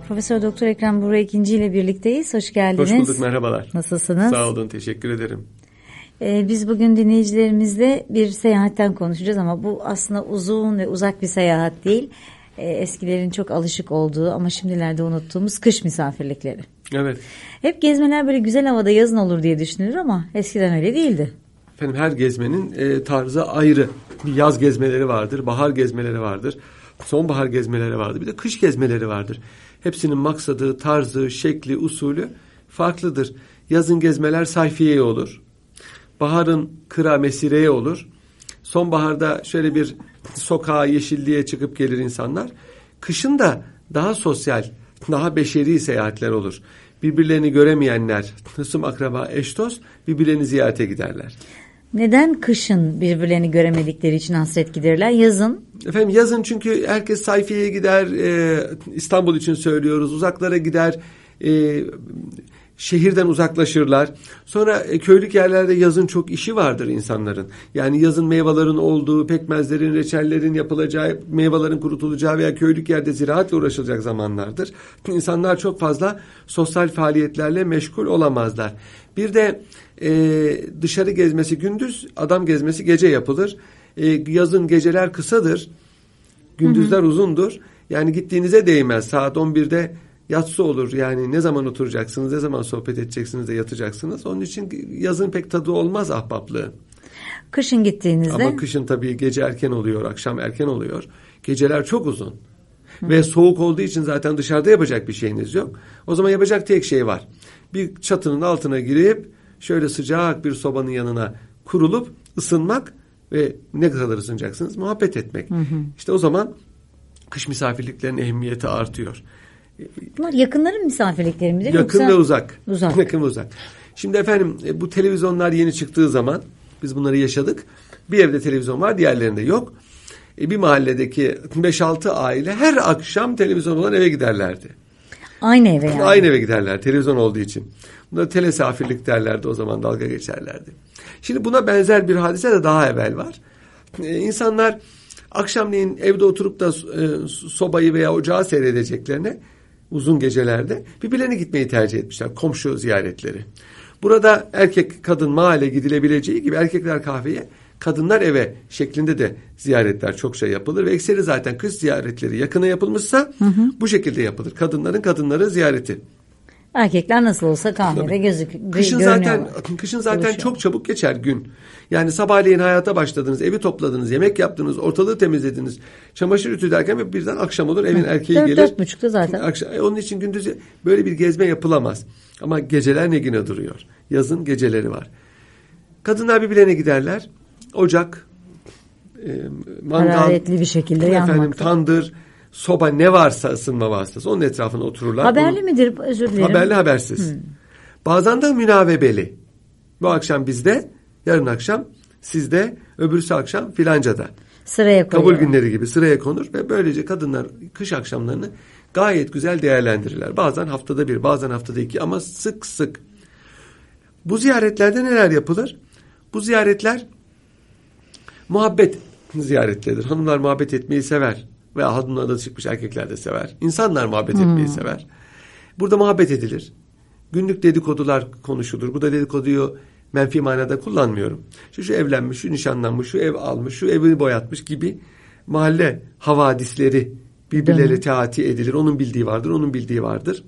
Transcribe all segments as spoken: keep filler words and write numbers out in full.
Profesör Doktor Ekrem Buğra İkinci ile birlikteyiz. Hoş geldiniz. Hoş bulduk, merhabalar. Nasılsınız? Sağ olun, teşekkür ederim. Ee, biz bugün dinleyicilerimizle bir seyahatten konuşacağız ama bu aslında uzun ve uzak bir seyahat değil. Ee, eskilerin çok alışık olduğu ama şimdilerde unuttuğumuz kış misafirlikleri. Evet. Hep gezmeler böyle güzel havada yazın olur diye düşünülür ama eskiden öyle değildi. Efendim her gezmenin e, tarzı ayrı. Bir yaz gezmeleri vardır, bahar gezmeleri vardır, sonbahar gezmeleri vardır, bir de kış gezmeleri vardır. Hepsinin maksadı, tarzı, şekli, usulü farklıdır. Yazın gezmeler sayfiyeye olur. Baharın kıra mesireye olur. Sonbaharda şöyle bir sokağa, yeşilliğe çıkıp gelir insanlar. Kışın da daha sosyal, daha beşeri seyahatler olur. Birbirlerini göremeyenler, hısım, akraba, eş dost birbirlerini ziyarete giderler. Neden kışın birbirlerini göremedikleri için hasret giderirler? Yazın? Efendim yazın çünkü herkes sayfiyeye gider, e, İstanbul için söylüyoruz, uzaklara gider, e, şehirden uzaklaşırlar. Sonra e, köylük yerlerde yazın çok işi vardır insanların. Yani yazın meyvelerin olduğu, pekmezlerin, reçellerin yapılacağı, meyvelerin kurutulacağı veya köylük yerde ziraatle uğraşılacak zamanlardır. İnsanlar çok fazla sosyal faaliyetlerle meşgul olamazlar. Bir de e, dışarı gezmesi gündüz, adam gezmesi gece yapılır. E, yazın geceler kısadır, gündüzler hı hı. uzundur. Yani gittiğinize değmez. Saat on birde yatsı olur. Yani ne zaman oturacaksınız, ne zaman sohbet edeceksiniz de yatacaksınız. Onun için yazın pek tadı olmaz ahbaplığı. Kışın gittiğinizde? Ama kışın tabii gece erken oluyor, akşam erken oluyor. Geceler çok uzun. Hı. Ve soğuk olduğu için zaten dışarıda yapacak bir şeyiniz yok. O zaman yapacak tek şey var. Bir çatının altına girip şöyle sıcak bir sobanın yanına kurulup ısınmak ve ne kadar ısınacaksınız? Muhabbet etmek. Hı hı. İşte o zaman kış misafirliklerinin ehemmiyeti artıyor. Bunlar yakınların misafirlikleri midir? Yakın yoksa? ve uzak. Uzak. Yakın ve uzak. Şimdi efendim bu televizyonlar yeni çıktığı zaman biz bunları yaşadık. Bir evde televizyon var, diğerlerinde yok. Bir mahalledeki beş altı aile her akşam televizyon olan eve giderlerdi. Aynı eve yani. Aynı eve giderler televizyon olduğu için. Buna telesafirlik derlerdi, o zaman dalga geçerlerdi. Şimdi buna benzer bir hadise de daha evvel var. Ee, insanlar akşamleyin evde oturup da e, sobayı veya ocağı seyredeceklerine uzun gecelerde birbirlerine gitmeyi tercih etmişler. Komşu ziyaretleri. Burada erkek kadın mahalle gidilebileceği gibi erkekler kahveye, kadınlar eve şeklinde de ziyaretler çokça yapılır ve ekseri zaten kış ziyaretleri yakına yapılmışsa hı hı. bu şekilde yapılır. Kadınların kadınları ziyareti. Erkekler nasıl olsa kahvede gözük kışın zaten kışın zaten çok çabuk geçer gün. Yani sabahleyin hayata başladınız, evi topladınız, yemek yaptınız, ortalığı temizlediniz, çamaşır ütü derken birden akşam olur, evin erkeği gelir. Dört buçukta zaten. Akşam, onun için gündüz böyle bir gezme yapılamaz. Ama geceler ne güne duruyor. Yazın geceleri var. Kadınlar birbirlerine giderler. Ocak, e, mangal, hararetli bir şekilde efendim, yanmakta. tandır, soba, ne varsa ısınma vasıtası onun etrafına otururlar. Haberli Bunu, midir? Özür dilerim. Haberli habersiz. Hmm. Bazen de münavebeli. Bu akşam bizde, yarın akşam sizde, öbürsü akşam filancada. Sıraya koyuyor. Kabul günleri gibi sıraya konur ve böylece kadınlar kış akşamlarını gayet güzel değerlendirirler. Bazen haftada bir, bazen haftada iki ama sık sık. Bu ziyaretlerde neler yapılır? Bu ziyaretler muhabbet ziyaretleridir. Hanımlar muhabbet etmeyi sever. Veya hanımlar da çıkmış erkekler de sever. İnsanlar muhabbet hmm. etmeyi sever. Burada muhabbet edilir. Günlük dedikodular konuşulur. Bu da dedikoduyu menfi manada kullanmıyorum. Şu, şu evlenmiş, şu nişanlanmış, şu ev almış, şu evini boyatmış gibi mahalle havadisleri birbirleriyle teati edilir. Onun bildiği vardır, onun bildiği vardır.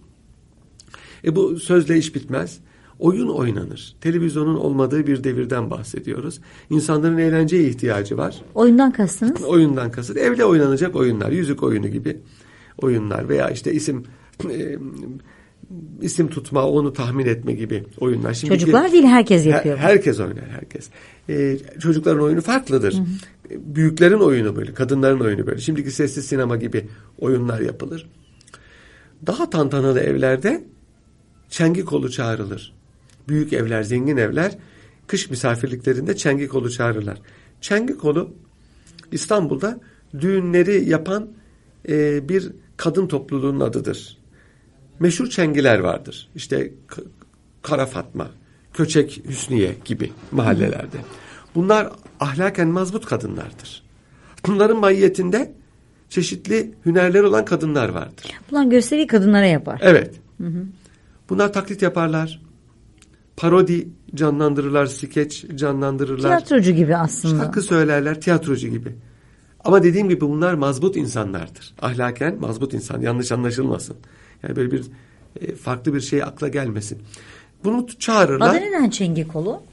E bu sözle iş bitmez. Oyun oynanır. Televizyonun olmadığı bir devirden bahsediyoruz. İnsanların eğlenceye ihtiyacı var. Oyundan kastınız? Oyundan kastır. Evde oynanacak oyunlar. Yüzük oyunu gibi oyunlar veya işte isim e, isim tutma, onu tahmin etme gibi oyunlar. Şimdiki, çocuklar değil, herkes yapıyor. Her, herkes oynar, herkes. E, çocukların oyunu farklıdır. Hı hı. Büyüklerin oyunu böyle, kadınların oyunu böyle. Şimdiki sessiz sinema gibi oyunlar yapılır. Daha tantanalı evlerde çengi kolu çağrılır. Büyük evler, zengin evler kış misafirliklerinde çengi kolu çağırırlar. Çengi kolu İstanbul'da düğünleri yapan e, bir kadın topluluğunun adıdır. Meşhur çengiler vardır. İşte Kara Fatma, Köçek Hüsniye gibi mahallelerde. Bunlar ahlaken mazbut kadınlardır. Bunların mahiyetinde çeşitli hünerleri olan kadınlar vardır. Bunlar gösteri kadınlara yapar. Evet. Hı hı. Bunlar taklit yaparlar. Parodi canlandırırlar, skeç canlandırırlar. Tiyatrocu gibi aslında. Şarkı söylerler, tiyatrocu gibi. Ama dediğim gibi bunlar mazbut insanlardır. Ahlaken mazbut insan, yanlış anlaşılmasın. Yani böyle bir e, farklı bir şey akla gelmesin. Bunu çağırırlar. Adı neden çengi kolu?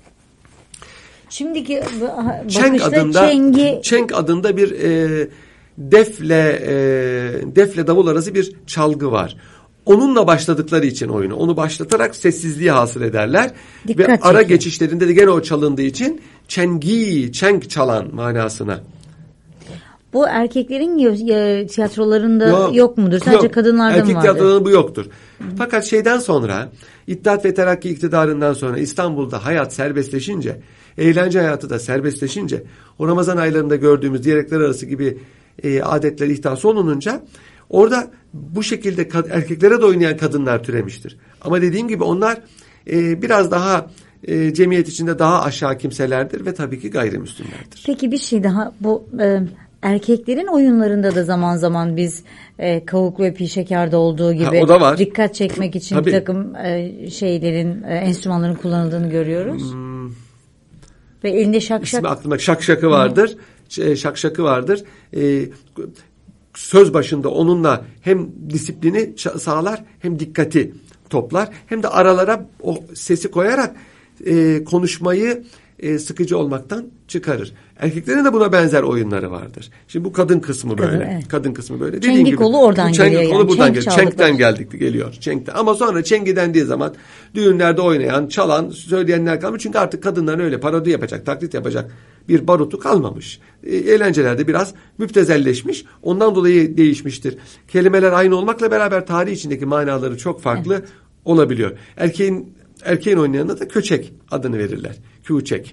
Şimdiki Çeng bakışta adında, çengi... Çeng adında bir e, defle e, defle davul arası bir çalgı var. Onunla başladıkları için oyunu. Onu başlatarak sessizliği hasıl ederler. Dikkat Ve çekiyor. ara geçişlerinde de gene o çalındığı için çengi, çeng çalan manasına. Bu erkeklerin y- tiyatrolarında yok, yok mudur? Sadece yok. kadınlarda Erkek mı vardır? tiyatrolarında bu yoktur. Hı. Fakat şeyden sonra, İttihat ve Terakki iktidarından sonra İstanbul'da hayat serbestleşince, eğlence hayatı da serbestleşince, o Ramazan aylarında gördüğümüz diyalekler arası gibi e, adetler ihtası olununca, orada bu şekilde kad- erkeklere de oynayan kadınlar türemiştir. Ama dediğim gibi onlar e, biraz daha e, cemiyet içinde daha aşağı kimselerdir ve tabii ki gayrimüslimlerdir. Peki bir şey daha, bu e, erkeklerin oyunlarında da zaman zaman biz e, Kavuk ve Pi Şeker'de olduğu gibi ha, o da var. Dikkat çekmek için Tabii. bir takım e, şeylerin, e, enstrümanların kullanıldığını görüyoruz. Hmm. Ve elinde şak şak. İsmi aklıma şak şakı vardır. Hı. Şak şakı vardır. E, söz başında onunla hem disiplini sağlar hem dikkati toplar. Hem de aralara o sesi koyarak e, konuşmayı e, sıkıcı olmaktan çıkarır. Erkeklerin de buna benzer oyunları vardır. Şimdi bu kadın kısmı böyle. Kadın, evet. Kadın kısmı böyle. Çengi gibi, kolu oradan çengi geliyor. Kolu yani. buradan Çenk geliyor. Çenkten geldik geliyor. Çenkten. Ama sonra çengi dendiği zaman düğünlerde oynayan, çalan, söyleyenler kalmış. Çünkü artık kadınların öyle parodi yapacak, taklit yapacak bir barutu kalmamış. E, eğlencelerde biraz müptezelleşmiş. Ondan dolayı değişmiştir. Kelimeler aynı olmakla beraber tarih içindeki manaları çok farklı evet. olabiliyor. Erkeğin erkeğin oynayanına da köçek adını verirler. Küçek.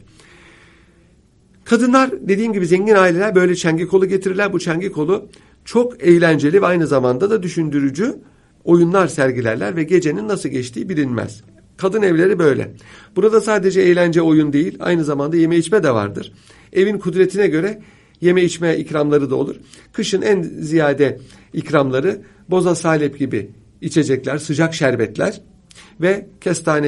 Kadınlar dediğim gibi zengin aileler böyle çengi kolu getirirler. Bu çengi kolu çok eğlenceli ve aynı zamanda da düşündürücü oyunlar sergilerler ve gecenin nasıl geçtiği bilinmez. Kadın evleri böyle. Burada sadece eğlence oyun değil, aynı zamanda yeme içme de vardır. Evin kudretine göre yeme içme ikramları da olur. Kışın en ziyade ikramları boza salep gibi içecekler, sıcak şerbetler ve kestane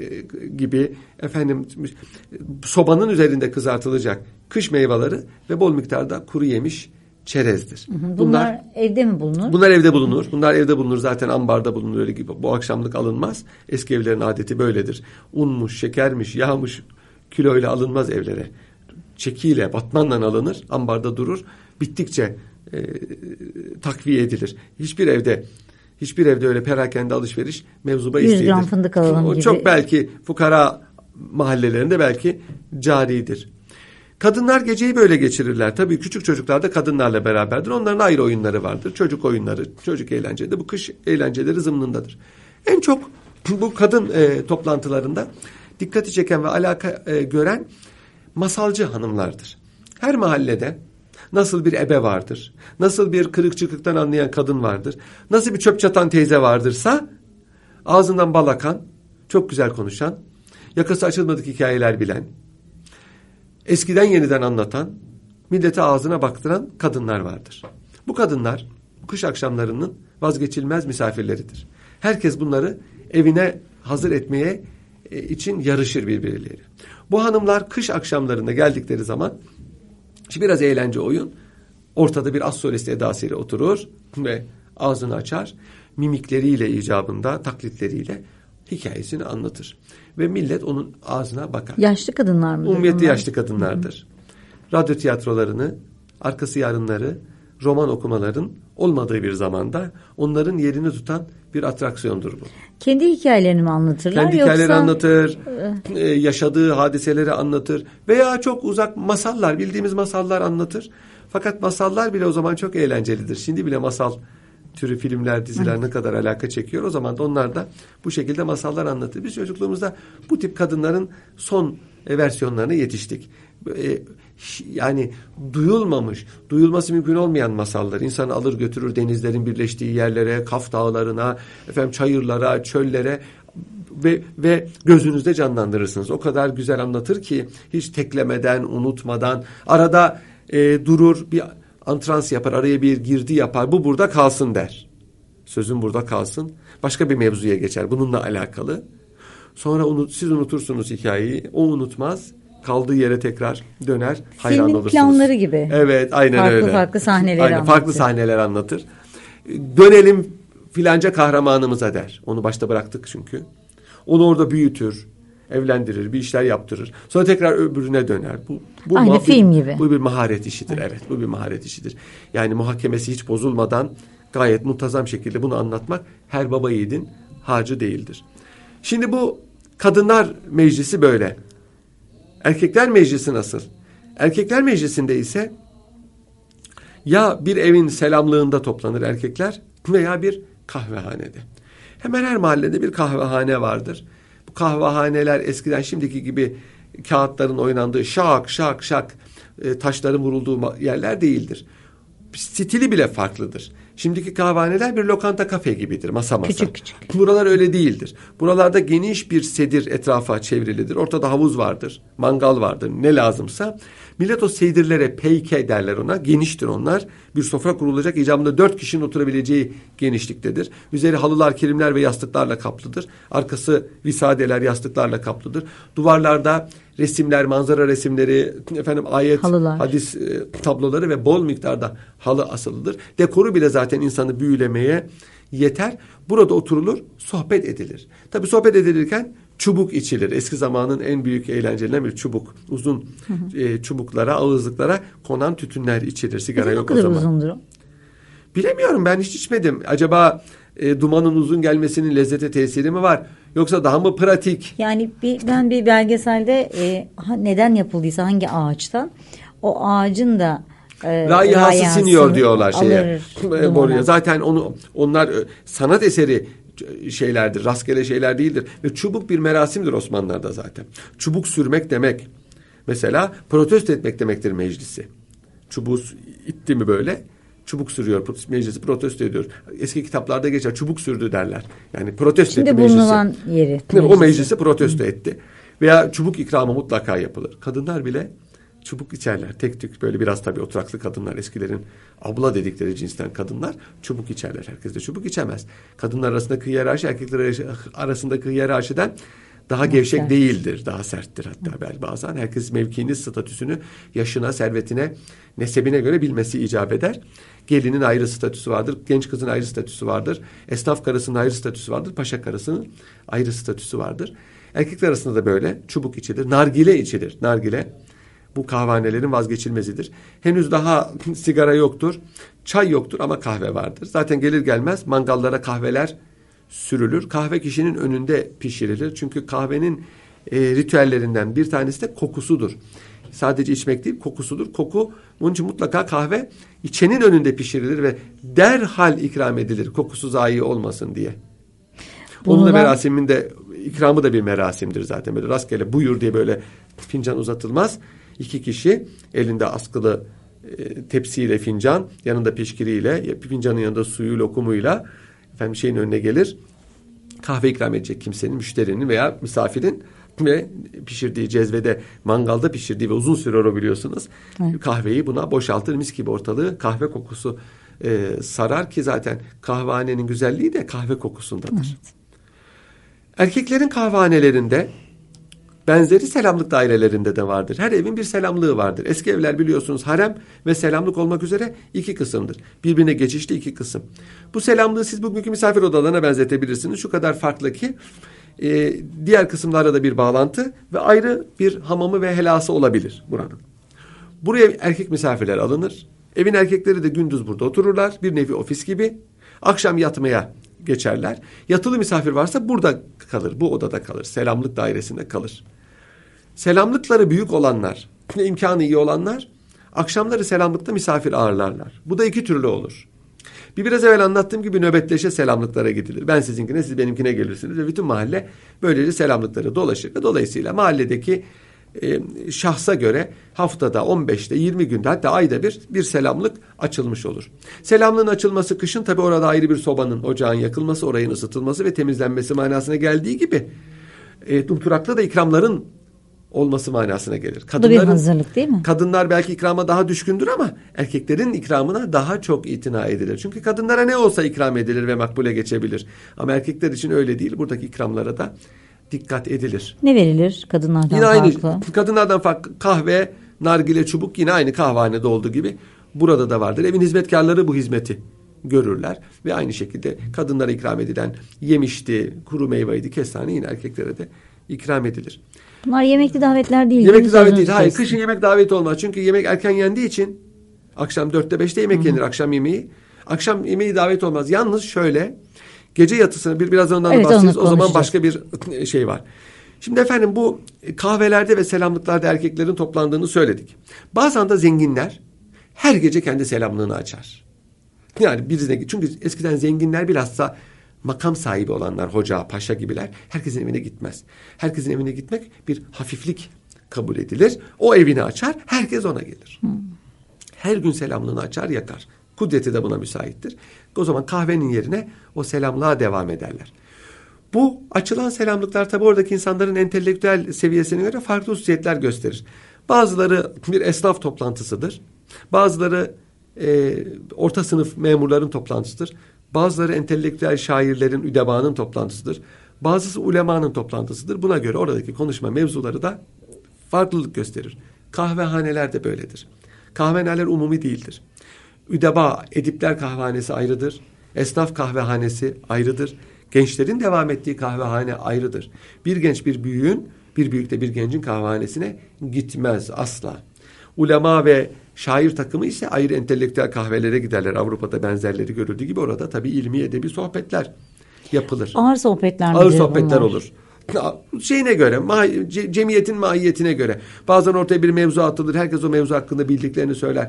gibi efendim sobanın üzerinde kızartılacak kış meyveleri ve bol miktarda kuru yemiş çerezdir. Bunlar, bunlar evde mi bulunur? Bunlar evde bulunur. Bunlar evde bulunur. Zaten ambarda bulunur öyle gibi. Bu akşamlık alınmaz. Eski evlerin adeti böyledir. Unmuş, şekermiş, yağmış kiloyla alınmaz evlere. Çekiyle, batmanla alınır. Ambarda durur. Bittikçe e, takviye edilir. Hiçbir evde Hiçbir evde öyle perakende alışveriş mevzuba isteğidir. yüz gram fındık alalım o gibi. Çok belki fukara mahallelerinde belki caridir. Kadınlar geceyi böyle geçirirler. Tabii küçük çocuklar da kadınlarla beraberdir. Onların ayrı oyunları vardır. Çocuk oyunları, çocuk eğlenceleri. Bu kış eğlenceleri zımnındadır. En çok bu kadın e, toplantılarında dikkati çeken ve alaka e, gören masalcı hanımlardır. Her mahallede nasıl bir ebe vardır, nasıl bir kırık çıkıktan anlayan kadın vardır, nasıl bir çöp çatan teyze vardırsa ağzından bal akan, çok güzel konuşan, yakası açılmadık hikayeler bilen, eskiden yeniden anlatan, millete ağzına baktıran kadınlar vardır. Bu kadınlar kış akşamlarının vazgeçilmez misafirleridir. Herkes bunları evine hazır etmeye için yarışır birbirleri. Bu hanımlar kış akşamlarında geldikleri zaman biraz eğlence oyun, ortada bir az solist edasıyla oturur ve ağzını açar, mimikleriyle icabında, taklitleriyle hikayesini anlatır. Ve millet onun ağzına bakar. Yaşlı kadınlar mıdır? Umumiyette yaşlı kadınlardır. Hı-hı. Radyo tiyatrolarını, arkası yarınları, roman okumaların olmadığı bir zamanda onların yerini tutan bir atraksiyondur bu. Kendi hikayelerini mi anlatırlar? Kendi yoksa... hikayeleri anlatır, ee, yaşadığı hadiseleri anlatır veya çok uzak masallar, bildiğimiz masallar anlatır. Fakat masallar bile o zaman çok eğlencelidir. Şimdi bile masal türü filmler, diziler ne kadar alaka çekiyor. O zaman da onlar da bu şekilde masallar anlatır. Biz çocukluğumuzda bu tip kadınların son versiyonlarına yetiştik. Yani duyulmamış, duyulması mümkün olmayan masallar. İnsanı alır götürür denizlerin birleştiği yerlere, Kaf Dağları'na, efendim çayırlara, çöllere ve ve gözünüzde canlandırırsınız. O kadar güzel anlatır ki hiç teklemeden, unutmadan, arada e, durur, bir antrans yapar, araya bir girdi yapar. Bu burada kalsın der. Sözün burada kalsın. Başka bir mevzuya geçer. Bununla alakalı. Sonra unut, siz unutursunuz hikayeyi. O unutmaz. Kaldığı yere tekrar döner. Hayran Filmin olursunuz. planları gibi. Evet, aynen farklı öyle. Farklı farklı sahneleri aynen, anlatır. Farklı sahneler anlatır. Dönelim filanca kahramanımıza der. Onu başta bıraktık çünkü. Onu orada büyütür, evlendirir, bir işler yaptırır. Sonra tekrar öbürüne döner. Bu, bu Aynı ma- film bir, gibi. Bu bir maharet işidir. Evet. Evet, bu bir maharet işidir. Yani muhakemesi hiç bozulmadan gayet muntazam şekilde bunu anlatmak her baba yiğidin harcı değildir. Şimdi bu kadınlar meclisi böyle. Erkekler meclisi nasıl? Erkekler meclisinde ise ya bir evin selamlığında toplanır erkekler veya bir kahvehanede. Hemen her mahallede bir kahvehane vardır. Bu kahvehaneler eskiden şimdiki gibi kağıtların oynandığı şak şak şak e, taşların vurulduğu yerler değildir. Stili bile farklıdır. Şimdiki kahvehaneler bir lokanta kafe gibidir, masa masa. Küçük küçük. Buralar öyle değildir. Buralarda geniş bir sedir etrafa çevrilidir. Ortada havuz vardır, mangal vardır, ne lazımsa. Millet o sedirlere peyke derler ona. Geniştir onlar. Bir sofra kurulacak, icabında dört kişinin oturabileceği genişliktedir. Üzeri halılar, kilimler ve yastıklarla kaplıdır. Arkası visadeler, yastıklarla kaplıdır. Duvarlarda resimler, manzara resimleri, efendim ayet, Halılar. hadis e, tabloları ve bol miktarda halı asılıdır. Dekoru bile zaten insanı büyülemeye yeter. Burada oturulur, sohbet edilir. Tabii sohbet edilirken çubuk içilir. Eski zamanın en büyük eğlencelerinden bir çubuk. Uzun hı hı. E, çubuklara, ağızlıklara konan tütünler içilir. Sigara Peki, yok o o zaman. Ne kadar uzundur o? Bilemiyorum, ben hiç içmedim. Acaba e, dumanın uzun gelmesinin lezzete tesiri mi var? Yoksa daha mı pratik? Yani bir, ben bir belgeselde e, neden yapıldıysa hangi ağaçtan o ağacın da e, rayihası siniyor diyorlar şeye. Alır, boruya. Zaten onu onlar sanat eseri şeylerdir, rastgele şeyler değildir. Ve çubuk bir merasimdir Osmanlılar'da zaten. Çubuk sürmek demek. Mesela protesto etmek demektir meclisi. Çubuğu itti mi böyle? Çubuk sürüyor, meclisi protesto ediyor. Eski kitaplarda geçer, çubuk sürdü derler. Yani protesto Şimdi etti meclisi. Şimdi bulunan yeri. Meclisi. O meclisi protesto Hı. etti. Veya çubuk ikramı mutlaka yapılır. Kadınlar bile çubuk içerler. Tek tük böyle biraz tabii oturaklı kadınlar, eskilerin abla dedikleri cinsten kadınlar çubuk içerler. Herkes de çubuk içemez. Kadınlar arasındaki hiyerarşi erkekler arasındaki hiyerarşiden daha evet, gevşek sert. değildir. Daha serttir hatta evet. bazen. Herkes mevkiini, statüsünü, yaşına, servetine, nesebine göre bilmesi icap eder. Gelinin ayrı statüsü vardır. Genç kızın ayrı statüsü vardır. Esnaf karısının ayrı statüsü vardır. Paşa karısının ayrı statüsü vardır. Erkekler arasında da böyle çubuk içilir. Nargile içilir. Nargile bu kahvehanelerin vazgeçilmezidir. Henüz daha sigara yoktur. Çay yoktur ama kahve vardır. Zaten gelir gelmez mangallara kahveler sürülür. Kahve kişinin önünde pişirilir. Çünkü kahvenin e, ritüellerinden bir tanesi de kokusudur. Sadece içmek değil, kokusudur. Koku, bunun için mutlaka kahve içenin önünde pişirilir ve derhal ikram edilir. Kokusu zayi olmasın diye. Onun da merasiminde, ikramı da bir merasimdir zaten. Böyle rastgele buyur diye böyle fincan uzatılmaz. İki kişi elinde askılı e, tepsiyle fincan, yanında pişkiriyle, fincanın yanında suyu, lokumuyla efendim şeyin önüne gelir. Kahve ikram edecek kimsenin, müşterinin veya misafirin ve pişirdiği cezvede, mangalda pişirdiği ve uzun sürer o biliyorsunuz. Evet. Kahveyi buna boşaltır, mis gibi ortalığı kahve kokusu e, sarar ki zaten kahvehanenin güzelliği de kahve kokusundadır. Evet. Erkeklerin kahvehanelerinde benzeri selamlık dairelerinde de vardır. Her evin bir selamlığı vardır. Eski evler biliyorsunuz harem ve selamlık olmak üzere iki kısımdır. Birbirine geçişli iki kısım. Bu selamlığı siz bugünkü misafir odalarına benzetebilirsiniz. Şu kadar farklı ki e, diğer kısımlarla da bir bağlantı ve ayrı bir hamamı ve helası olabilir buranın. Buraya erkek misafirler alınır. Evin erkekleri de gündüz burada otururlar. Bir nevi ofis gibi. Akşam yatmaya geçerler. Yatılı misafir varsa burada kalır. Bu odada kalır. Selamlık dairesinde kalır. Selamlıkları büyük olanlar, imkanı iyi olanlar akşamları selamlıkta misafir ağırlarlar. Bu da iki türlü olur. Bir biraz evvel anlattığım gibi nöbetleşe selamlıklara gidilir. Ben sizinkine, siz benimkine gelirsiniz ve bütün mahalle böylece selamlıkları dolaşır. Ve dolayısıyla mahalledeki e, şahsa göre haftada on beşte yirmi günde hatta ayda bir bir selamlık açılmış olur. Selamlığın açılması kışın tabii orada ayrı bir sobanın, ocağın yakılması, orayın ısıtılması ve temizlenmesi manasına geldiği gibi e, Dumturak'ta da ikramların olması manasına gelir. Bu da bir hazırlık değil mi? Kadınlar belki ikrama daha düşkündür ama erkeklerin ikramına daha çok itina edilir. Çünkü kadınlara ne olsa ikram edilir ve makbule geçebilir. Ama erkekler için öyle değil. Buradaki ikramlara da dikkat edilir. Ne verilir kadınlardan yine farklı? Aynı, kadınlardan farklı kahve, nargile, çubuk yine aynı kahvehanede olduğu gibi burada da vardır. Evin hizmetkarları bu hizmeti görürler ve aynı şekilde kadınlara ikram edilen yemişti, kuru meyveydi, kestane yine erkeklere de ikram edilir. Bunlar yemekli davetler değil. Yemekli davet değil. Hayır, kışın yemek daveti olmaz. Çünkü yemek erken yendiği için akşam dörtte beşte yemek Hı-hı. yenir, akşam yemeği. Akşam yemeği davet olmaz. Yalnız şöyle gece yatısını bir biraz ondan evet, bahsederiz. O zaman başka bir şey var. Şimdi efendim bu kahvelerde ve selamlıklarda erkeklerin toplandığını söyledik. Bazen de zenginler her gece kendi selamlığını açar. Yani bir zengin. Çünkü eskiden zenginler bilhassa makam sahibi olanlar, hoca, paşa gibiler herkesin evine gitmez. Herkesin evine gitmek bir hafiflik kabul edilir. O evini açar, herkes ona gelir. Hmm. Her gün selamlığını açar, yakar. Kudreti de buna müsaittir. O zaman kahvenin yerine o selamlığa devam ederler. Bu açılan selamlıklar tabi oradaki insanların entelektüel seviyesine göre farklı hususiyetler gösterir. Bazıları bir esnaf toplantısıdır. Bazıları e, orta sınıf memurların toplantısıdır. Bazıları entelektüel şairlerin, üdebanın toplantısıdır. Bazısı ulemanın toplantısıdır. Buna göre oradaki konuşma mevzuları da farklılık gösterir. Kahvehaneler de böyledir. Kahvehaneler umumi değildir. Üdeba, edipler kahvehanesi ayrıdır. Esnaf kahvehanesi ayrıdır. Gençlerin devam ettiği kahvehane ayrıdır. Bir genç bir büyüğün, bir büyük de bir gencin kahvehanesine gitmez asla. Ulema ve şair takımı ise ayrı entelektüel kahvelere giderler. Avrupa'da benzerleri görüldüğü gibi orada tabii ilmi edebi sohbetler yapılır. Ağır sohbetler Ağır sohbetler bunlar? Olur. Şeyine göre, ma- cemiyetin mahiyetine göre. Bazen ortaya bir mevzu atılır. Herkes o mevzu hakkında bildiklerini söyler.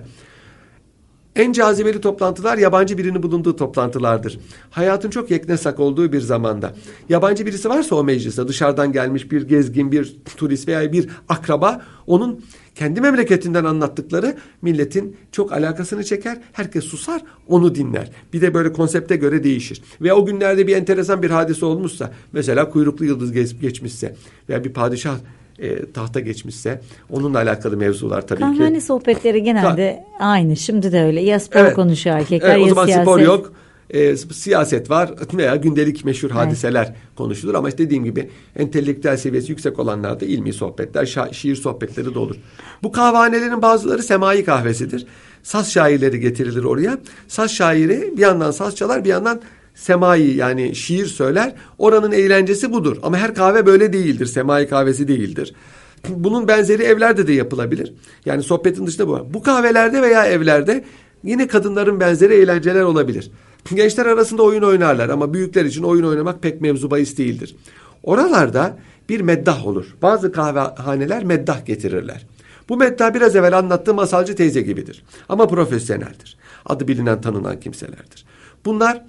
En cazibeli toplantılar yabancı birinin bulunduğu toplantılardır. Hayatın çok yeknesak olduğu bir zamanda. Yabancı birisi varsa o mecliste dışarıdan gelmiş bir gezgin, bir turist veya bir akraba onun kendi memleketinden anlattıkları milletin çok alakasını çeker. Herkes susar, onu dinler. Bir de böyle konsepte göre değişir. Ve o günlerde bir enteresan bir hadise olmuşsa, mesela kuyruklu yıldız geç, geçmişse veya bir padişah E, tahta geçmişse onunla alakalı mevzular tabii Kahvehane ki. Kahvehane sohbetleri genelde ha. aynı. Şimdi de öyle. Ya spor evet. konuşuyor erkekler evet, ya o zaman siyaset. spor yok. E, siyaset var veya gündelik meşhur evet. hadiseler konuşulur. Ama işte dediğim gibi entelektüel seviyesi yüksek olanlarda ilmi sohbetler, şa- şiir sohbetleri de olur. Bu kahvehanelerin bazıları semai kahvesidir. Saz şairleri getirilir oraya. Saz şairi bir yandan saz çalar, bir yandan semai yani şiir söyler. Oranın eğlencesi budur. Ama her kahve böyle değildir. Semai kahvesi değildir. Bunun benzeri evlerde de yapılabilir. Yani sohbetin dışında bu. Bu kahvelerde veya evlerde yine kadınların benzeri eğlenceler olabilir. Gençler arasında oyun oynarlar ama büyükler için oyun oynamak pek mevzu bahis değildir. Oralarda bir meddah olur. Bazı kahvehaneler meddah getirirler. Bu meddah biraz evvel anlattığım masalcı teyze gibidir. Ama profesyoneldir. Adı bilinen, tanınan kimselerdir. Bunlar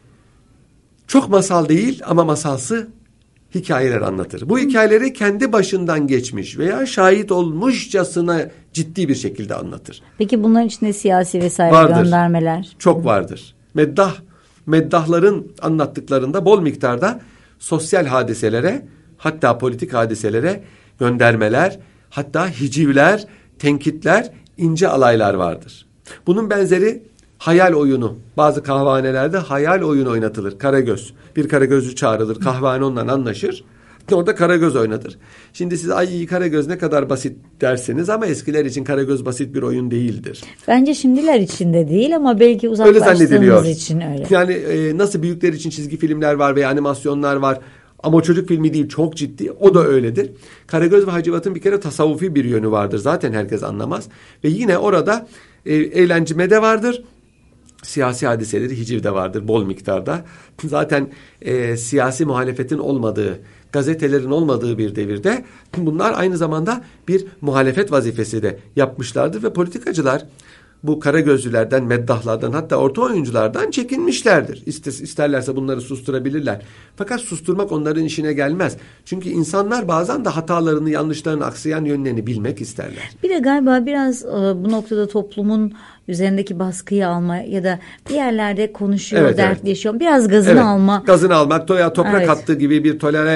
çok masal değil ama masalsı hikayeler anlatır. Bu hikayeleri kendi başından geçmiş veya şahit olmuşçasına ciddi bir şekilde anlatır. Peki bunların içinde siyasi vesaire vardır. Göndermeler? Çok vardır. Meddah, meddahların anlattıklarında bol miktarda sosyal hadiselere, hatta politik hadiselere göndermeler, hatta hicivler, tenkitler, ince alaylar vardır. Bunun benzeri hayal oyunu. Bazı kahvehanelerde hayal oyunu oynatılır. Karagöz. Bir karagözcü çağrılır. Kahvehane onunla anlaşır. Orada karagöz oynatır. Şimdi siz ay karagöz ne kadar basit dersiniz ama eskiler için karagöz basit bir oyun değildir. Bence şimdiler için de değil ama belki uzaklaştığımız için öyle. Yani e, nasıl büyükler için çizgi filmler var veya animasyonlar var ama o çocuk filmi değil, çok ciddi. O da öyledir. Karagöz ve Hacivat'ın bir kere tasavvufi bir yönü vardır. Zaten herkes anlamaz. Ve yine orada e, eğlenceme de vardır. Siyasi hadiseleri hicivde vardır bol miktarda. Zaten e, siyasi muhalefetin olmadığı, gazetelerin olmadığı bir devirde bunlar aynı zamanda bir muhalefet vazifesi de yapmışlardır ve politikacılar bu karagözlülerden, meddahlardan, hatta orta oyunculardan çekinmişlerdir. İsterlerse bunları susturabilirler. Fakat susturmak onların işine gelmez. Çünkü insanlar bazen de hatalarını, yanlışlarını, aksayan yönlerini bilmek isterler. Bir de galiba biraz bu noktada toplumun üzerindeki baskıyı alma ya da bir yerlerde konuşuyor, evet, dertleşiyor. Evet. Biraz gazını evet. alma. Gazını almak, toya toprak evet. attığı gibi bir tolere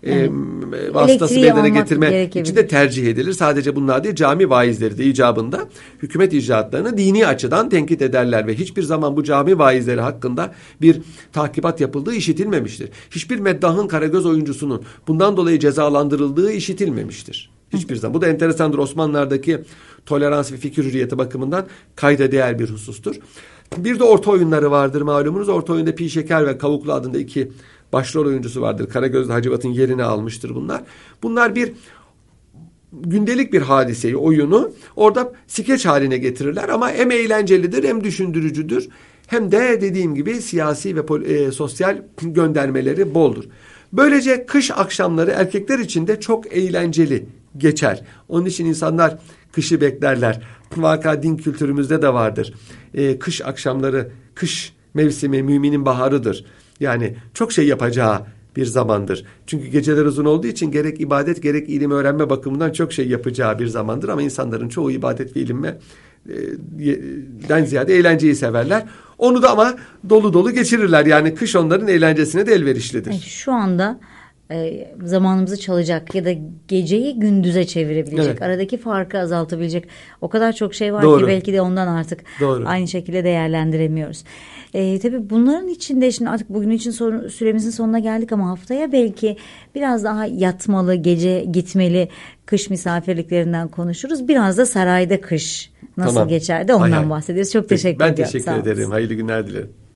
evet. e, vasıtası bedene getirme için de tercih edilir. Sadece bunlar değil, cami vaizleri de icabında hükümet icraatlarını dini açıdan tenkit ederler ve hiçbir zaman bu cami vaizleri hakkında bir takibat yapıldığı işitilmemiştir. Hiçbir meddahın karagöz oyuncusunun bundan dolayı cezalandırıldığı işitilmemiştir. Hiçbir zaman. Bu da enteresandır. Osmanlılar'daki tolerans ve fikir hürriyeti bakımından kayda değer bir husustur. Bir de orta oyunları vardır malumunuz. Orta oyunda Pi Şeker ve Kavuklu adında iki başrol oyuncusu vardır. Karagöz'le Hacivat'ın yerini almıştır bunlar. Bunlar bir gündelik bir hadiseyi, oyunu orada skeç haline getirirler ama hem eğlencelidir hem düşündürücüdür. Hem de dediğim gibi siyasi ve e, sosyal göndermeleri boldur. Böylece kış akşamları erkekler için de çok eğlenceli geçer. Onun için insanlar kışı beklerler. Vaka din kültürümüzde de vardır. Ee, kış akşamları, kış mevsimi müminin baharıdır. Yani çok şey yapacağı bir zamandır. Çünkü geceler uzun olduğu için gerek ibadet gerek ilim öğrenme bakımından çok şey yapacağı bir zamandır. Ama insanların çoğu ibadet ve ilimle den ziyade eğlenceyi severler. Onu da ama dolu dolu geçirirler. Yani kış onların eğlencesine de elverişlidir. Evet, şu anda e, zamanımızı çalacak ya da geceyi gündüze çevirebilecek, evet. aradaki farkı azaltabilecek o kadar çok şey var Doğru. ki belki de ondan artık Doğru. aynı şekilde değerlendiremiyoruz. E, tabii bunların içinde şimdi artık bugün için son, süremizin sonuna geldik ama haftaya belki biraz daha yatmalı, gece gitmeli kış misafirliklerinden konuşuruz. Biraz da sarayda kış nasıl tamam. geçer de ondan hay hay. bahsederiz. Çok teşekkür ben ediyorum. Ben teşekkür ederim. Hayırlı günler dilerim.